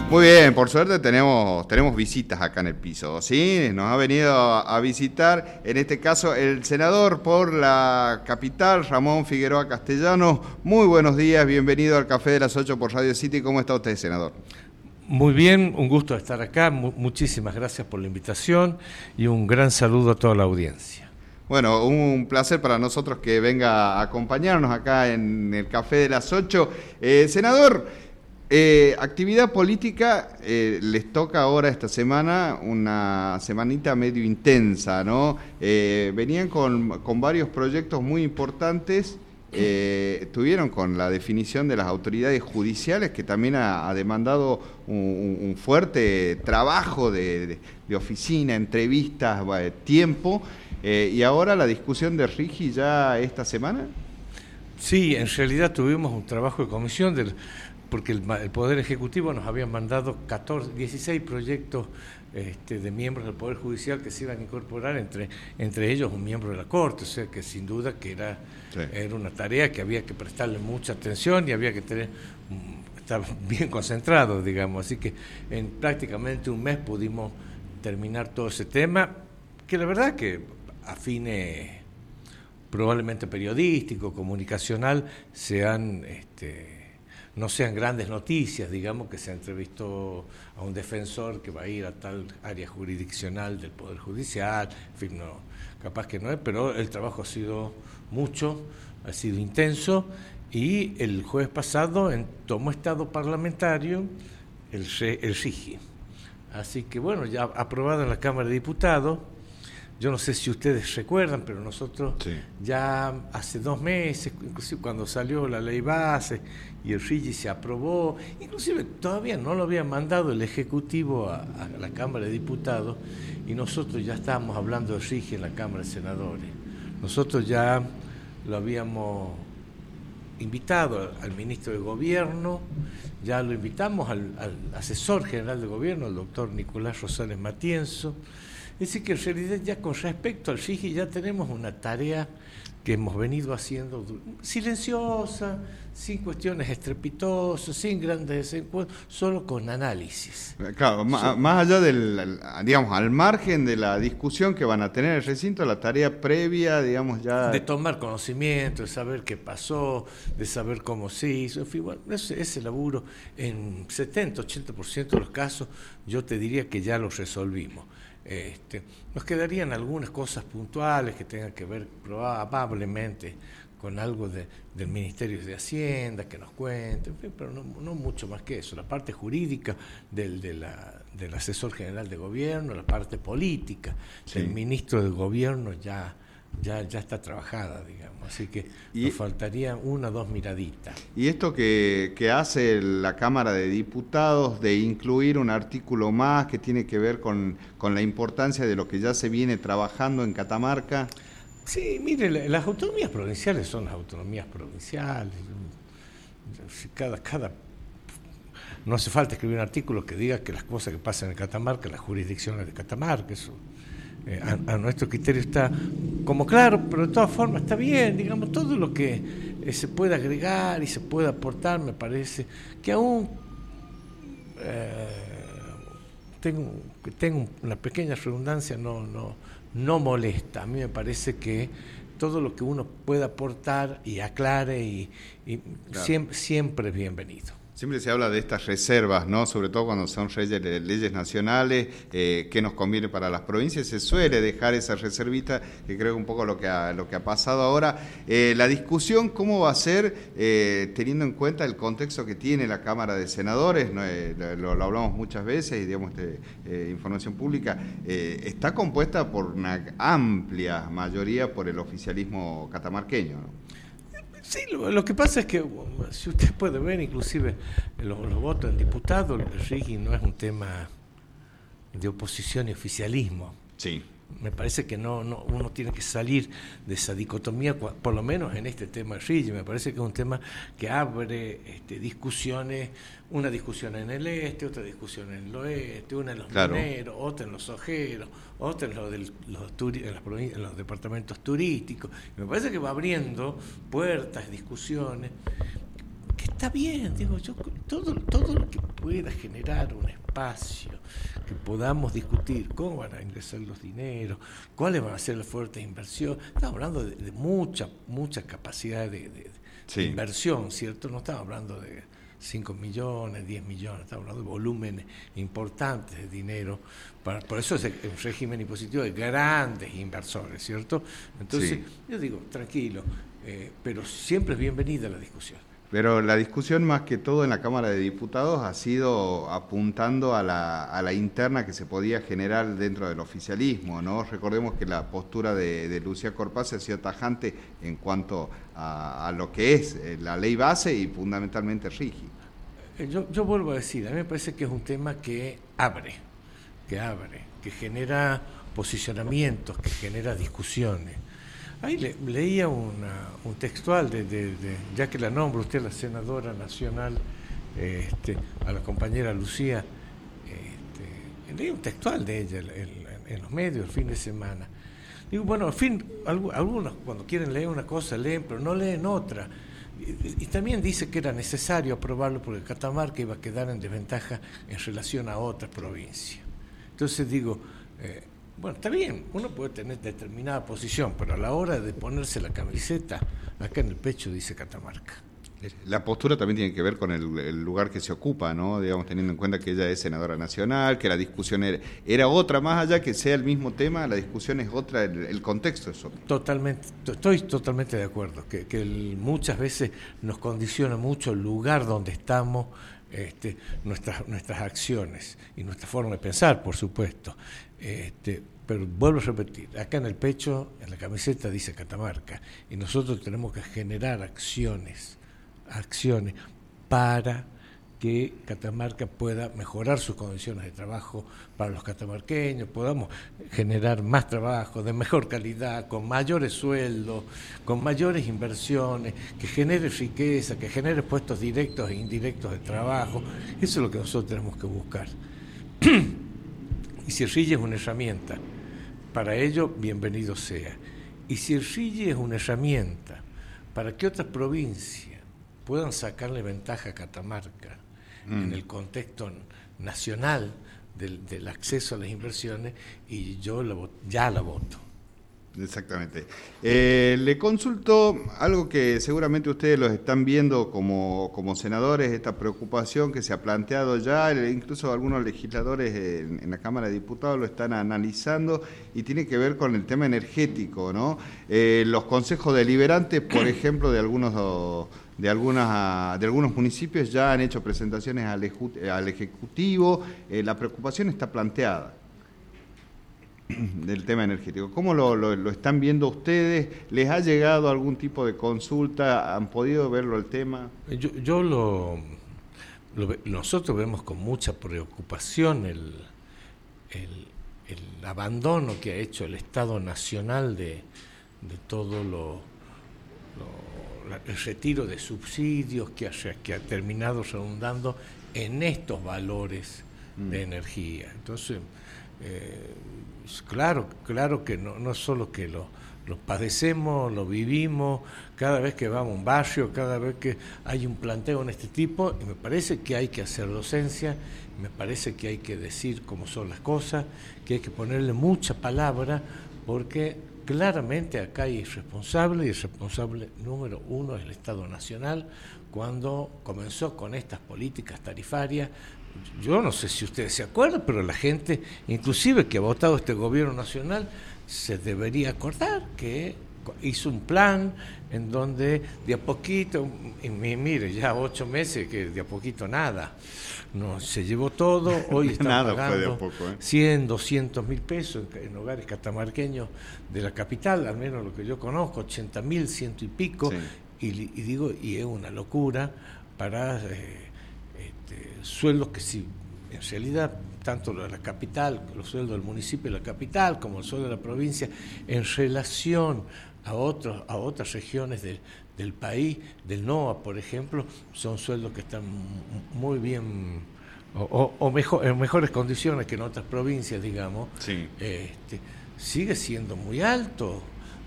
Muy bien, por suerte tenemos visitas acá en el piso, ¿sí? Nos ha venido a visitar, en este caso, el senador por la capital, Ramón Figueroa Castellanos. Muy buenos días, bienvenido al Café de las 8 por Radio City. ¿Cómo está usted, senador? Muy bien, un gusto estar acá. Muchísimas gracias por la invitación y un gran saludo a toda la audiencia. Bueno, un placer para nosotros que venga a acompañarnos acá en el Café de las 8. Senador, actividad política, les toca ahora esta semana una semanita medio intensa, ¿no? Venían con varios proyectos muy importantes, estuvieron con la definición de las autoridades judiciales, que también ha demandado un fuerte trabajo de oficina, entrevistas, tiempo, y ahora la discusión de RIGI ya esta semana. Sí, en realidad tuvimos un trabajo de comisión porque el Poder Ejecutivo nos había mandado 16 proyectos de miembros del Poder Judicial que se iban a incorporar, entre ellos un miembro de la Corte, o sea que sin duda que era una tarea que había que prestarle mucha atención y había que estar bien concentrados, digamos. Así que en prácticamente un mes pudimos terminar todo ese tema, que la verdad que a fines probablemente periodístico, comunicacional, no sean grandes noticias, digamos, que se entrevistó a un defensor que va a ir a tal área jurisdiccional del Poder Judicial, en fin, no, capaz que no es, pero el trabajo ha sido mucho, ha sido intenso, y el jueves pasado tomó estado parlamentario el RIGI. Así que bueno, ya aprobado en la Cámara de Diputados. Yo no sé si ustedes recuerdan, pero nosotros ya hace 2 meses, inclusive cuando salió la ley base y el RIGI se aprobó, inclusive todavía no lo había mandado el Ejecutivo a la Cámara de Diputados, y nosotros ya estábamos hablando del RIGI en la Cámara de Senadores. Nosotros ya lo habíamos invitado al ministro de Gobierno, ya lo invitamos al asesor general de Gobierno, el doctor Nicolás Rosales Matienzo. Es decir, que en realidad ya con respecto al RIGI ya tenemos una tarea que hemos venido haciendo silenciosa, sin cuestiones estrepitosas, sin grandes desencuentros, solo con análisis. Claro, más allá digamos, al margen de la discusión que van a tener en el recinto, la tarea previa, digamos, ya... De tomar conocimiento, de saber qué pasó, de saber cómo se hizo, en fin, bueno, ese laburo en 70-80% de los casos yo te diría que ya lo resolvimos. Nos quedarían algunas cosas puntuales que tengan que ver probablemente con algo del Ministerio de Hacienda, que nos cuenten, pero no mucho más que eso. La parte jurídica del asesor general de Gobierno, la parte política del ministro de Gobierno ya está trabajada, digamos. Así que nos faltaría 1 o 2 miraditas. Y esto que hace la Cámara de Diputados de incluir un artículo más que tiene que ver con la importancia de lo que ya se viene trabajando en Catamarca. Sí, mire, las autonomías provinciales son las autonomías provinciales. No hace falta escribir un artículo que diga que las cosas que pasan en Catamarca, las jurisdicciones de Catamarca, eso a nuestro criterio está como claro, pero de todas formas está bien, digamos, todo lo que se puede agregar y se puede aportar, me parece que aún tengo una pequeña redundancia, no molesta. A mí me parece que todo lo que uno pueda aportar y aclare y claro, siempre es bienvenido. Siempre se habla de estas reservas, ¿no? Sobre todo cuando son leyes nacionales, que nos conviene para las provincias, se suele dejar esa reservita, que creo que un poco lo que ha pasado ahora. La discusión, ¿cómo va a ser, teniendo en cuenta el contexto que tiene la Cámara de Senadores? ¿No? Lo hablamos muchas veces, y digamos, información pública, está compuesta por una amplia mayoría por el oficialismo catamarqueño, ¿no? Sí, lo que pasa es que, si usted puede ver, inclusive los votos en diputados, el RIGI no es un tema de oposición y oficialismo. Sí. Me parece que uno tiene que salir de esa dicotomía, por lo menos en este tema del RIGI. Me parece que es un tema que abre discusiones, una discusión en el este, otra discusión en el oeste, una en los mineros, otra en los ojeros, otra en los departamentos turísticos. Me parece que va abriendo puertas, discusiones, que está bien, digo yo, todo lo que pueda generar un espacio, que podamos discutir cómo van a ingresar los dineros, cuáles van a ser las fuertes inversiones. Estamos hablando de mucha capacidad de inversión, ¿cierto? No estamos hablando de 5 millones, 10 millones, estamos hablando de volúmenes importantes de dinero. Por eso es un régimen impositivo de grandes inversores, ¿cierto? Entonces, yo digo, tranquilo, pero siempre es bienvenida la discusión. Pero la discusión más que todo en la Cámara de Diputados ha sido apuntando a la interna que se podía generar dentro del oficialismo, ¿no? Recordemos que la postura de Lucía Corpaz ha sido tajante en cuanto a lo que es la ley base y fundamentalmente RIGI. Yo vuelvo a decir, a mí me parece que es un tema que abre, que genera posicionamientos, que genera discusiones. Ahí leía un textual ya que la nombra usted, la senadora nacional, a la compañera Lucía, leí un textual de ella en los medios el fin de semana. Digo, bueno, en fin, algunos cuando quieren leer una cosa leen, pero no leen otra. Y también dice que era necesario aprobarlo porque Catamarca iba a quedar en desventaja en relación a otras provincias. Entonces digo, bueno, está bien, uno puede tener determinada posición, pero a la hora de ponerse la camiseta, acá en el pecho dice Catamarca. La postura también tiene que ver con el lugar que se ocupa, ¿no? Digamos, teniendo en cuenta que ella es senadora nacional, que la discusión era otra, más allá que sea el mismo tema, la discusión es otra, el contexto es otro. Totalmente, estoy totalmente de acuerdo, que muchas veces nos condiciona mucho el lugar donde estamos, nuestras acciones y nuestra forma de pensar, por supuesto. Pero vuelvo a repetir, acá en el pecho, en la camiseta dice Catamarca, y nosotros tenemos que generar acciones para que Catamarca pueda mejorar sus condiciones de trabajo para los catamarqueños, podamos generar más trabajo de mejor calidad, con mayores sueldos, con mayores inversiones, que genere riqueza, que genere puestos directos e indirectos de trabajo. Eso es lo que nosotros tenemos que buscar. Y si el RIGI es una herramienta para ello, bienvenido sea. Y si el RIGI es una herramienta para que otras provincias puedan sacarle ventaja a Catamarca en el contexto nacional del acceso a las inversiones, y yo ya la voto. Exactamente. Le consulto algo que seguramente ustedes los están viendo como senadores, esta preocupación que se ha planteado ya, incluso algunos legisladores en la Cámara de Diputados lo están analizando, y tiene que ver con el tema energético, ¿no? Los consejos deliberantes, por ejemplo, de algunos municipios ya han hecho presentaciones al Ejecutivo. La preocupación está planteada del tema energético. ¿Cómo lo están viendo ustedes? ¿Les ha llegado algún tipo de consulta? ¿Han podido verlo el tema? Nosotros vemos con mucha preocupación el abandono que ha hecho el Estado Nacional de todo el retiro de subsidios que ha terminado redundando en estos valores de energía. Entonces, claro que no solo que lo padecemos, lo vivimos, cada vez que vamos a un barrio, cada vez que hay un planteo en este tipo, y me parece que hay que hacer docencia, me parece que hay que decir cómo son las cosas, que hay que ponerle mucha palabra, porque claramente acá hay irresponsable, y el responsable número uno es el Estado Nacional, cuando comenzó con estas políticas tarifarias. Yo no sé si ustedes se acuerdan, pero la gente, inclusive que ha votado este gobierno nacional, se debería acordar que hizo un plan en donde de a poquito, y mire, ya 8 meses que de a poquito nada, no se llevó todo, hoy están nada pagando fue de a poco, 100, 200 mil pesos en hogares catamarqueños de la capital, al menos lo que yo conozco, 80.000, 100 y pico, sí. Y es una locura para sueldos que sí, en realidad, tanto la capital, los sueldos del municipio de la capital, como el sueldo de la provincia, en relación a otras regiones del país, del NOA, por ejemplo, son sueldos que están muy bien, o mejor, en mejores condiciones que en otras provincias, digamos. Sí. Sigue siendo muy alto.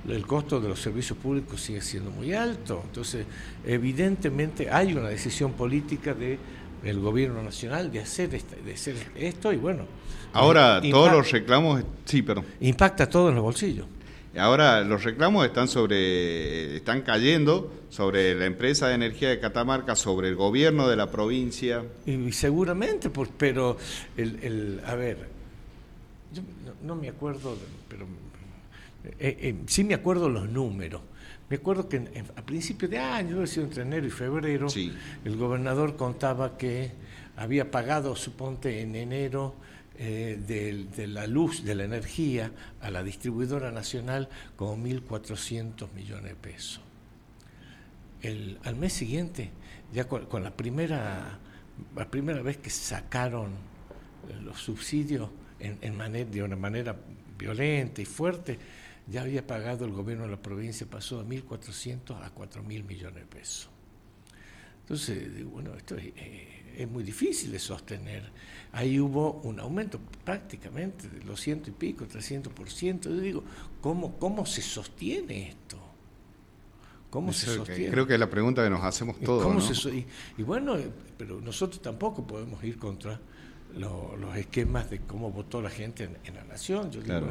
el costo de los servicios públicos sigue siendo muy alto. Entonces, evidentemente hay una decisión política del gobierno nacional de hacer esto y bueno. Ahora, todos los reclamos... Sí, perdón. Impacta todo en los bolsillos. Ahora, los reclamos están cayendo sobre la empresa de energía de Catamarca, sobre el gobierno de la provincia. Y seguramente, pero a ver, yo no me acuerdo, pero sí me acuerdo los números. Me acuerdo que a principios de año, debe ser entre enero y febrero, sí, el gobernador contaba que había pagado, suponte, en enero de la luz, de la energía, a la distribuidora nacional como 1.400 millones de pesos. Al mes siguiente, ya con la primera vez que sacaron los subsidios de una manera violenta y fuerte, ya había pagado el gobierno de la provincia, pasó de 1.400 a 4.000 millones de pesos. Entonces, bueno, esto es muy difícil de sostener. Ahí hubo un aumento prácticamente de los 100 y pico, 300%. Yo digo, ¿cómo se sostiene esto? ¿Cómo se sostiene? Creo que es la pregunta que nos hacemos todos, ¿no? Y bueno, pero nosotros tampoco podemos ir contra los esquemas de cómo votó la gente en la nación. Yo digo,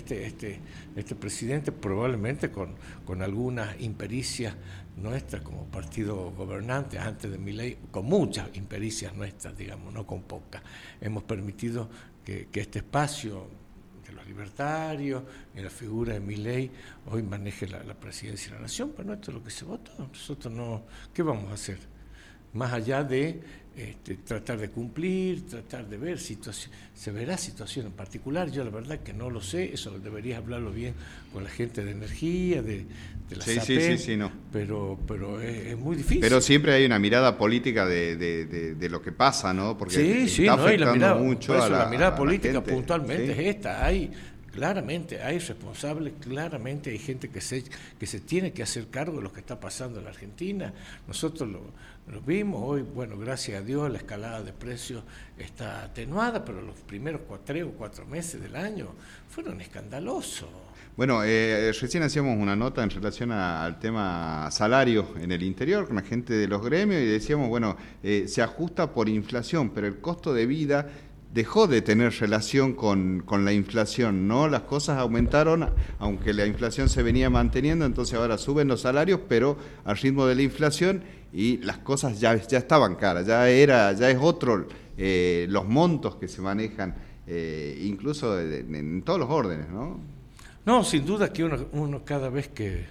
este presidente probablemente con algunas impericias nuestras como partido gobernante antes de Milei, con muchas impericias nuestras, digamos, no con pocas, hemos permitido que este espacio de los libertarios, en la figura de Milei, hoy maneje la presidencia de la nación. Pero no, esto es lo que se votó. Nosotros no, ¿qué vamos a hacer? Más allá de tratar de cumplir, tratar de ver se verá situación en particular. Yo la verdad que no lo sé, eso deberías hablarlo bien con la gente de energía, de la SAPEM, sí, no. Pero es muy difícil. Pero siempre hay una mirada política de lo que pasa, ¿no? Porque está afectando mucho la mirada política gente, puntualmente es esta. Claramente hay responsables, claramente hay gente que se tiene que hacer cargo de lo que está pasando en la Argentina. Nosotros lo vimos hoy, bueno, gracias a Dios la escalada de precios está atenuada, pero los primeros 3 o 4 meses del año fueron escandalosos. Bueno, recién hacíamos una nota en relación al tema salario en el interior con la gente de los gremios y decíamos, bueno, se ajusta por inflación, pero el costo de vida dejó de tener relación con la inflación, ¿no? Las cosas aumentaron, aunque la inflación se venía manteniendo, entonces ahora suben los salarios, pero al ritmo de la inflación, y las cosas ya estaban caras, ya es otro los montos que se manejan, incluso en todos los órdenes, ¿no? No, sin duda que uno cada vez que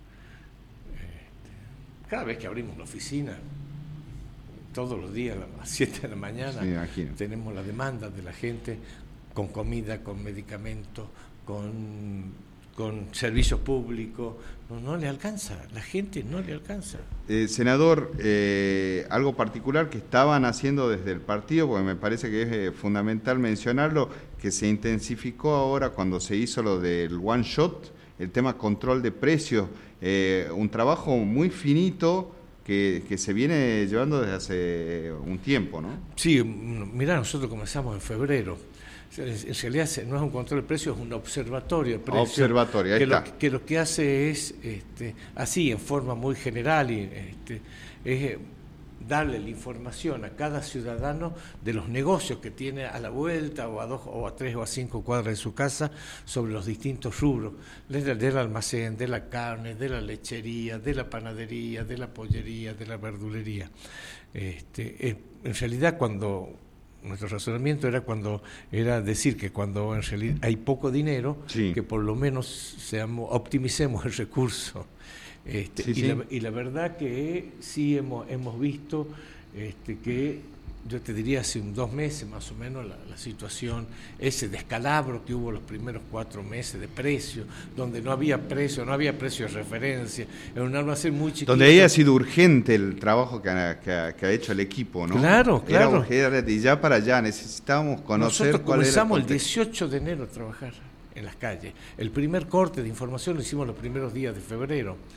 abrimos la oficina, todos los días a las 7 de la mañana, tenemos la demanda de la gente con comida, con medicamentos, con servicios públicos. No le alcanza, la gente no le alcanza. Senador, algo particular que estaban haciendo desde el partido, porque me parece que es fundamental mencionarlo, que se intensificó ahora cuando se hizo lo del one shot, el tema control de precios, un trabajo muy finito, que se viene llevando desde hace un tiempo, ¿no? Sí, mirá, nosotros comenzamos en febrero. En realidad no es un control de precios, es un observatorio de precios. Observatorio, ahí está. Que lo que hace es, así, en forma muy general, es darle la información a cada ciudadano de los negocios que tiene a la vuelta, o a 2, o a 3, o a 5 cuadras de su casa, sobre los distintos rubros, del almacén, de la carne, de la lechería, de la panadería, de la pollería, de la verdulería. En realidad, nuestro razonamiento era decir que cuando en realidad hay poco dinero, que por lo menos optimicemos el recurso. Y la verdad que sí hemos visto que yo te diría hace 2 meses más o menos la situación, ese descalabro que hubo los primeros 4 meses de precio, donde no había precio de referencia, en un almacén muy chiquito. Donde ahí ha sido urgente el trabajo que ha hecho el equipo, ¿no? Claro. Era urgente, y ya para allá necesitábamos conocer. Nosotros comenzamos el 18 de enero a trabajar en las calles. El primer corte de información lo hicimos los primeros días de febrero.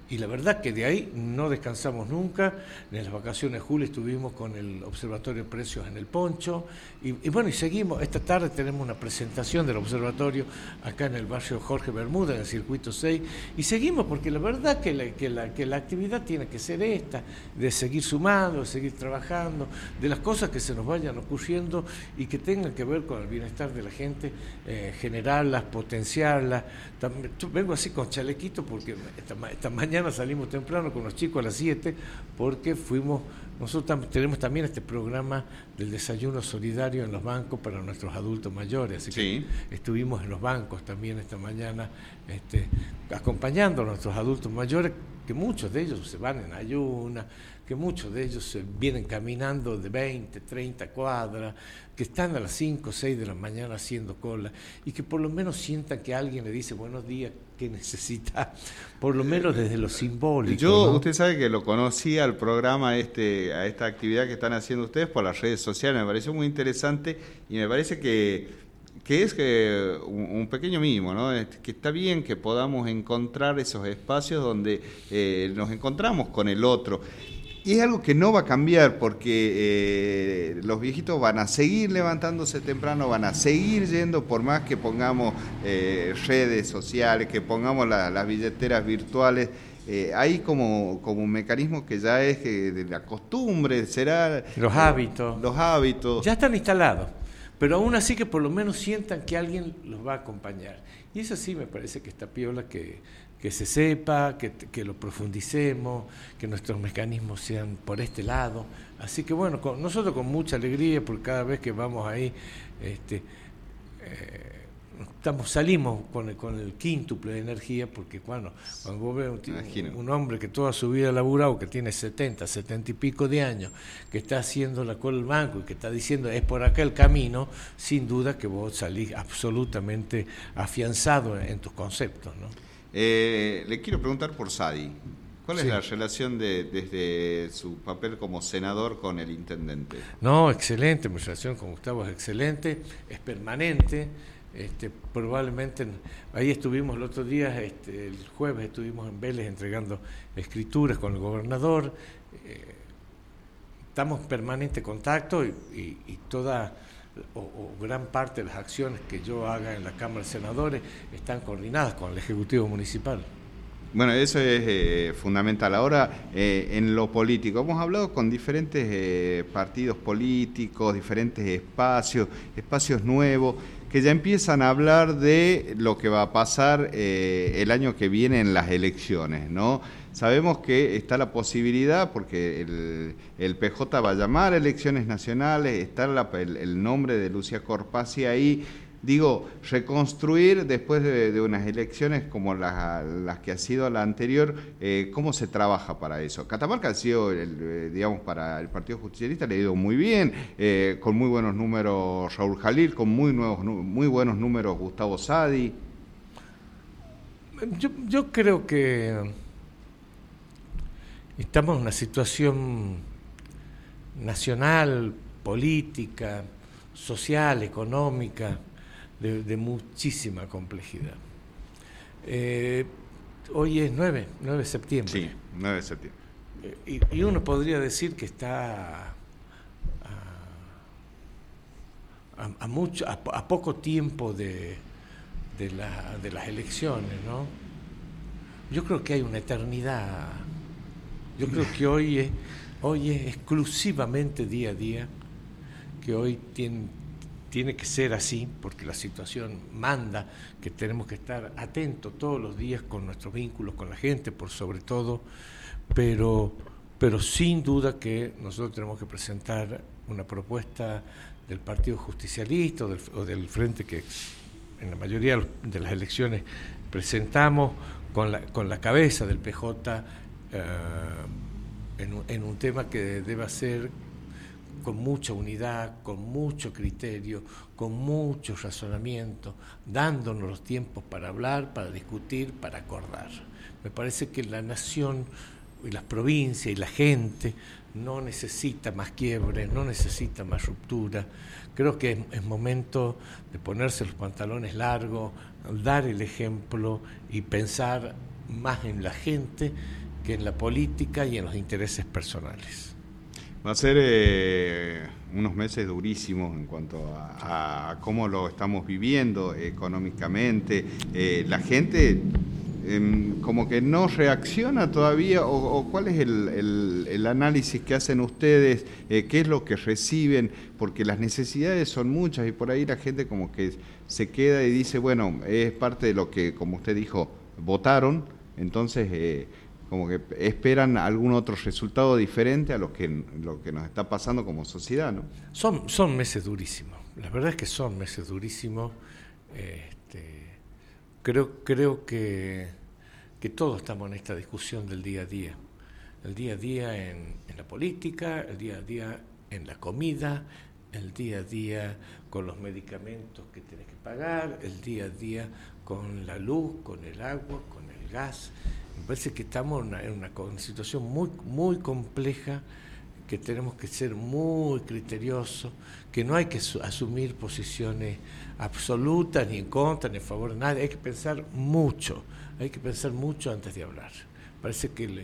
Y la verdad que de ahí no descansamos nunca. En las vacaciones de julio estuvimos con el Observatorio de Precios en el Poncho. Y bueno, y seguimos. Esta tarde tenemos una presentación del observatorio acá en el barrio Jorge Bermúdez, en el Circuito 6. Y seguimos porque la verdad que la actividad tiene que ser esta, de seguir sumando, de seguir trabajando, de las cosas que se nos vayan ocurriendo y que tengan que ver con el bienestar de la gente, generarlas, potenciarlas. Vengo así con chalequito porque esta mañana salimos temprano con los chicos a las 7 porque nosotros tenemos también este programa del desayuno solidario en los bancos para nuestros adultos mayores, así que estuvimos en los bancos también esta mañana acompañando a nuestros adultos mayores, que muchos de ellos se van en ayuna, que muchos de ellos vienen caminando de 20, 30 cuadras, que están a las 5 o 6 de la mañana haciendo cola, y que por lo menos sientan que alguien le dice buenos días, que necesita, por lo menos desde lo simbólico. ¿No? Usted sabe que lo conocí al programa, a esta actividad que están haciendo ustedes por las redes sociales, me pareció muy interesante y me parece que es un pequeño mimo, ¿no? Que está bien que podamos encontrar esos espacios donde nos encontramos con el otro. Y es algo que no va a cambiar porque los viejitos van a seguir levantándose temprano, van a seguir yendo, por más que pongamos redes sociales, que pongamos las billeteras virtuales. Hay como un mecanismo que ya es de la costumbre, será... Los hábitos. Los hábitos. Ya están instalados, pero aún así que por lo menos sientan que alguien los va a acompañar. Y eso sí me parece que está piola que se sepa, que lo profundicemos, que nuestros mecanismos sean por este lado. Así que bueno, nosotros con mucha alegría, porque cada vez que vamos ahí, salimos con el quíntuple de energía, porque cuando vos ves un hombre que toda su vida ha laburado, que tiene 70 y pico de años, que está haciendo la cola del banco y que está diciendo es por acá el camino, sin duda que vos salís absolutamente afianzado en tus conceptos, ¿no? Le quiero preguntar por Sadi. ¿Cuál es la relación desde su papel como senador con el intendente? No, excelente, mi relación con Gustavo es excelente, es permanente. Probablemente ahí estuvimos el otro día, el jueves estuvimos en Vélez entregando escrituras con el gobernador. Estamos en permanente contacto y toda o gran parte de las acciones que yo haga en la Cámara de Senadores están coordinadas con el Ejecutivo Municipal. Bueno, eso es fundamental. Ahora, en lo político, hemos hablado con diferentes partidos políticos, diferentes espacios nuevos, que ya empiezan a hablar de lo que va a pasar el año que viene en las elecciones, ¿no? Sabemos que está la posibilidad, porque el PJ va a llamar a elecciones nacionales, está el nombre de Lucía Corpazzi ahí. Digo, reconstruir después de unas elecciones como las que ha sido la anterior, ¿cómo se trabaja para eso? Catamarca ha sido, digamos, para el Partido Justicialista le ha ido muy bien, con muy buenos números Raúl Jalil, con muy buenos números Gustavo Sadi. Yo creo que estamos en una situación nacional, política, social, económica, de muchísima complejidad. Hoy es 9 de septiembre. Sí, 9 de septiembre. Y uno podría decir que está a poco tiempo de las elecciones, ¿no? Yo creo que hay una eternidad. Yo creo que hoy es exclusivamente día a día, que hoy tiene que ser así, porque la situación manda que tenemos que estar atentos todos los días con nuestros vínculos con la gente, por sobre todo, pero sin duda que nosotros tenemos que presentar una propuesta del Partido Justicialista o del Frente que en la mayoría de las elecciones presentamos con la cabeza del PJ en un tema que deba ser con mucha unidad, con mucho criterio, con mucho razonamiento, dándonos los tiempos para hablar, para discutir, para acordar. Me parece que la nación y las provincias y la gente no necesita más quiebre, no necesita más ruptura. Creo que es momento de ponerse los pantalones largos, dar el ejemplo y pensar más en la gente que en la política y en los intereses personales. Va a ser unos meses durísimos en cuanto a cómo lo estamos viviendo económicamente. La gente como que no reacciona todavía, o cuál es el análisis que hacen ustedes, qué es lo que reciben, porque las necesidades son muchas y por ahí la gente como que se queda y dice, bueno, es parte de lo que, como usted dijo, votaron, entonces como que esperan algún otro resultado diferente a lo que nos está pasando como sociedad, ¿no? Son meses durísimos, la verdad es que son meses durísimos. Creo que todos estamos en esta discusión del día a día. El día a día en la política, el día a día en la comida, el día a día con los medicamentos que tenés que pagar, el día a día con la luz, con el agua, con el gas. Me parece que estamos en una situación muy, muy compleja, que tenemos que ser muy criteriosos, que no hay que asumir posiciones absolutas, ni en contra, ni en favor de nadie. Hay que pensar mucho antes de hablar. Parece que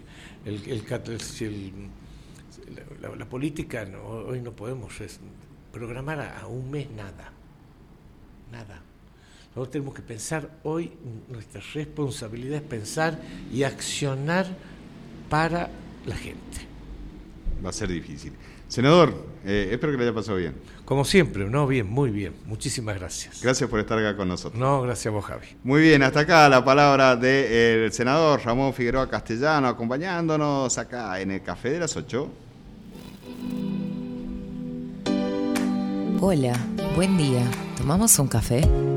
la política, hoy no podemos programar a un mes nada. Nosotros tenemos que pensar hoy, nuestra responsabilidad es pensar y accionar para la gente. Va a ser difícil. Senador, espero que le haya pasado bien. Como siempre, ¿no? Bien, muy bien. Muchísimas gracias. Gracias por estar acá con nosotros. No, gracias a vos, Javi. Muy bien, hasta acá la palabra del senador Ramón Figueroa Castellano, acompañándonos acá en el Café de las 8. Hola, buen día. ¿Tomamos un café?